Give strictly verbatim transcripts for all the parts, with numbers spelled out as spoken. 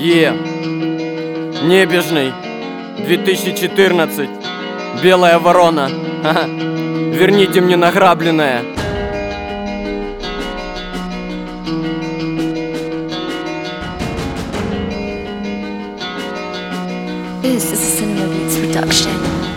Е, Небежный, две тысячи четырнадцать, Белая ворона, ха-ха. Верните мне награбленное. This is a Cinema Beats production.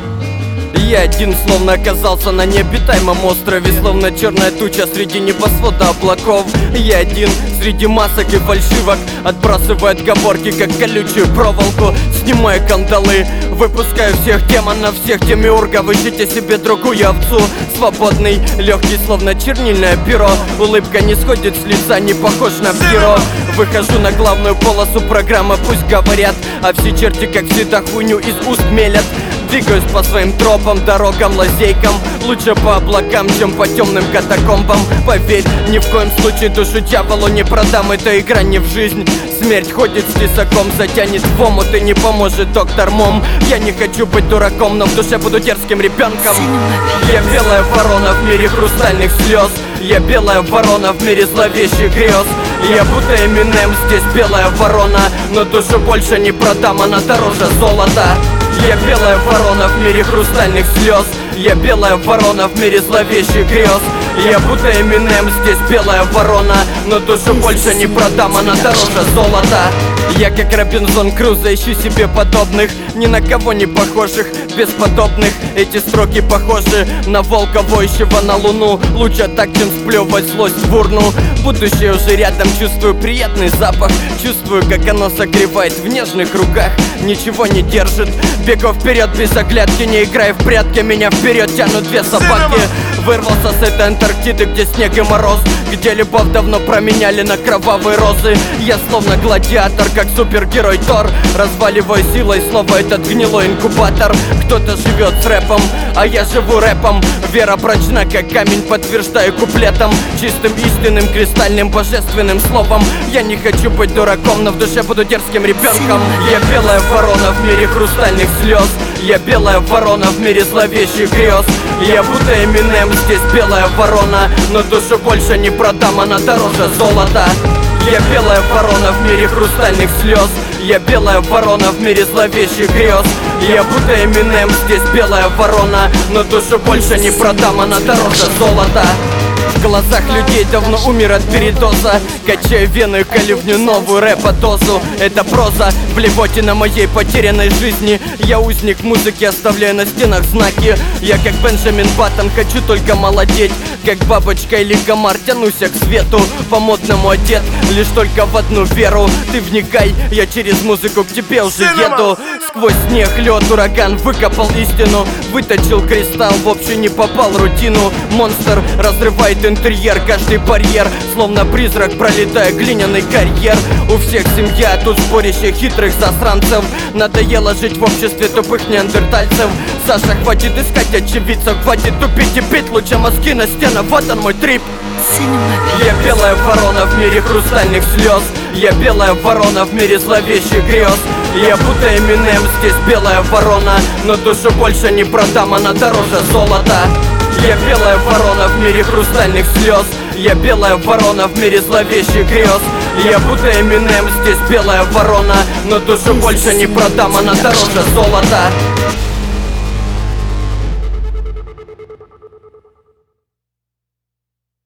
Я один словно оказался на необитаемом острове, словно черная туча среди небосвода облаков. Я один среди масок и фальшивок, отбрасываю отговорки, как колючую проволоку. Снимаю кандалы, выпускаю всех демонов, всех демиургов. Ищите себе другую овцу. Свободный, легкий, словно чернильное перо. Улыбка не сходит с лица, не похож на перо. Выхожу на главную полосу программы, пусть говорят, а все черти, как всегда, хуйню из уст мелят. Двигаюсь по своим тропам, дорогам, лазейкам. Лучше по облакам, чем по темным катакомбам. Поверь, ни в коем случае душу дьяволу не продам. Это игра не в жизнь. Смерть ходит с тесаком, затянет в омут и не поможет доктор Мом. Я не хочу быть дураком, но в душе буду дерзким ребенком. Я белая ворона в мире хрустальных слез. Я белая ворона в мире зловещих грез. Я будто Эминем, здесь белая ворона, но душу больше не продам, она дороже золота. Я белая ворона в мире хрустальных слез. Я белая ворона в мире зловещих грез. Я будто Эминем, здесь белая ворона, но душу больше не продам, она дороже золота. Я как Робинзон Крузо ищу себе подобных, ни на кого не похожих, бесподобных. Эти строки похожи на волка, воющего на луну. Лучше так, чем сплевывать злость в урну. Будущее уже рядом, чувствую приятный запах. Чувствую, как оно согревает в нежных руках. Ничего не держит, бегу вперед без оглядки. Не играй в прятки, меня вперед тянут две собаки. Вырвался с этой Антарктиды, где снег и мороз, где любовь давно променяли на кровавые розы. Я словно гладиатор, как супергерой Тор, разваливаю силой слова этот гнилой инкубатор. Кто-то живет с рэпом, а я живу рэпом. Вера прочна, как камень, подтверждаю куплетом. Чистым, истинным, кристальным, божественным словом. Я не хочу быть дураком, но в душе буду дерзким ребенком. Я белая ворона в мире хрустальных слез. Я белая ворона в мире зловещих грез. Я будто Эминем, здесь белая ворона, но душу больше не продам, она дороже золота. Я белая ворона в мире хрустальных слез. Я белая ворона в мире зловещих грез. Я будто Эминем, здесь белая ворона, но душу больше не продам, она дороже золота. В глазах людей давно умер от передоза. Качаю вену и колю в нее новую рэпа-дозу. Это проза, блевотина моей потерянной жизни. Я узник музыки, оставляю на стенах знаки. Я как Бенджамин Баттон, хочу только молодеть. Как бабочка или комар, тянусь к свету. По-модному одет, лишь только в одну веру. Ты вникай, я через музыку к тебе уже еду. Сквозь снег, лед, ураган, выкопал истину. Выточил кристалл, в общем не попал в рутину. Монстр разрывает интерьер, каждый барьер, словно призрак, пролетая глиняный карьер. У всех семья, тут сборище хитрых засранцев. Надоело жить в обществе тупых неандертальцев. Саша, хватит искать очевидцев, хватит тупить и пить, лучше мозги на стенах, вот он мой трип. Я белая ворона в мире хрустальных слез. Я белая ворона в мире зловещих грез. Я будто Эминем, здесь белая ворона, но душу больше не продам, она дороже золота. Я белая ворона в мире хрустальных слез. Я белая ворона в мире зловещих грез. Я будто Эминем, здесь белая ворона, но душу больше не продам, она дороже золота.